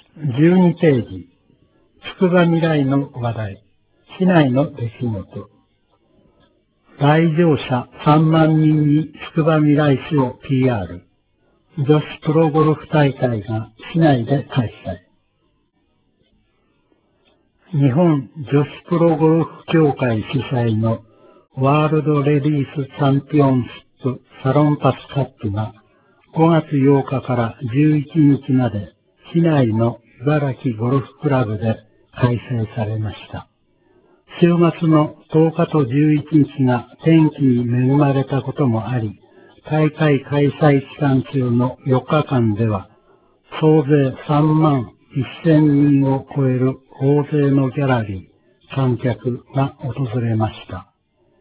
12ページ、つくばみらいの話題、市内の出来事。来場者3万人につくばみらい市を PR。女子プロゴルフ大会が市内で開催。日本女子プロゴルフ協会主催のワールドレディースチャンピオンシップサロンパスカップが5月8日から11日まで市内の茨城ゴルフクラブで開催されました。週末の10日と11日が天気に恵まれたこともあり、大会開催期間中の4日間では、総勢3万1000人を超える大勢のギャラリー、観客が訪れました。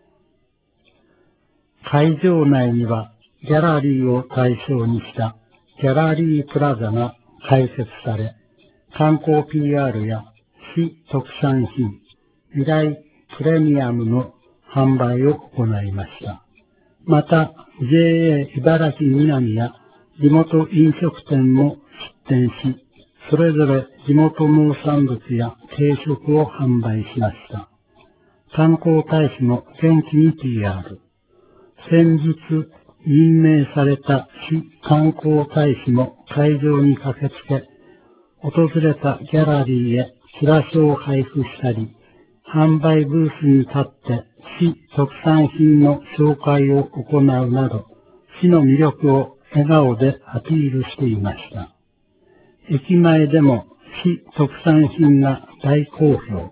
会場内にはギャラリーを対象にしたギャラリープラザが開設され、観光 PR や市特産品、未来プレミアムの販売を行いました。また、JA 茨城南や地元飲食店も出店し、それぞれ地元農産物や軽食を販売しました。観光大使も元気に PR。先日任命された市観光大使も会場に駆けつけ、訪れたギャラリーへチラシを配布したり、販売ブースに立って市特産品の紹介を行うなど、市の魅力を笑顔でアピールしていました。駅前でも市特産品が大好評。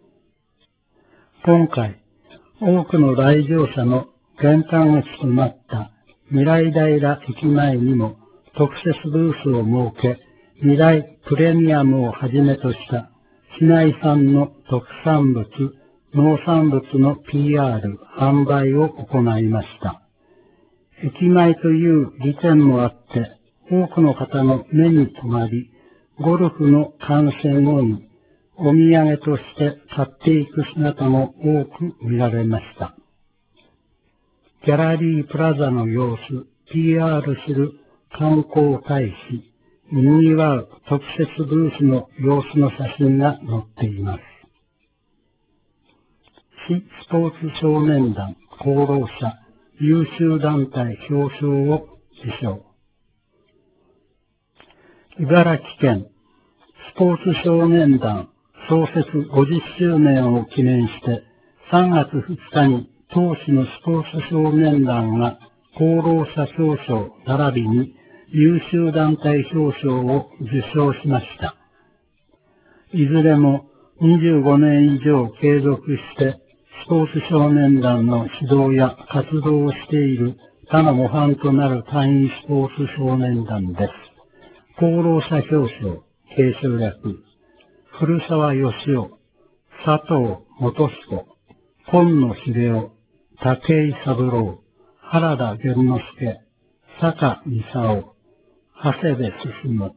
今回、多くの来場者の玄関口となった未来平駅前にも特設ブースを設け、未来プレミアムをはじめとした市内産の特産物、農産物の PR、販売を行いました。駅前という利点もあって、多くの方の目に留まり、ゴルフの観戦後にお土産として買っていく姿も多く見られました。ギャラリープラザの様子、PR する観光大使、賑わう特設ブースの様子の写真が載っています。市スポーツ少年団功労者優秀団体表彰を受賞。茨城県スポーツ少年団創設50周年を記念して3月2日に当市のスポーツ少年団が功労者表彰並びに優秀団体表彰を受賞しました。いずれも25年以上継続してスポーツ少年団の指導や活動をしている他の模範となる単位スポーツ少年団です。功労者表彰、継承略、古澤義雄、佐藤元彦、今野秀夫、武井三郎、原田源之助、坂功、長谷部進。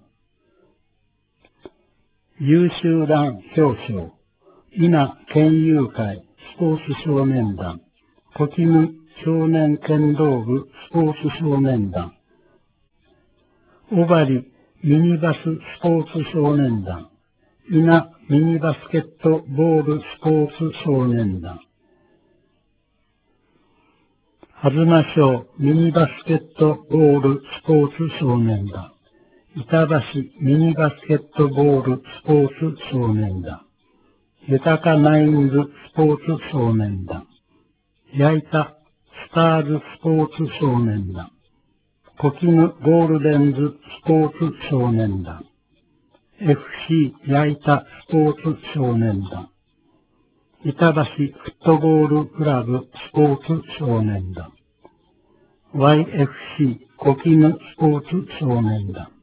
優秀団表彰、稲県友会スポーツ少年団、小絹少年剣道部スポーツ少年団、小針ミニバススポーツ少年団、稲ミニバスケットボールスポーツ少年団、東省ミニバスケットボールスポーツ少年団、板橋ミニバスケットボールスポーツ少年団、豊かナインズスポーツ少年団、矢板スターズスポーツ少年団、小絹ゴールデンズスポーツ少年団、FC 矢板スポーツ少年団、板橋フットボールクラブスポーツ少年団、YFC 小絹スポーツ少年団、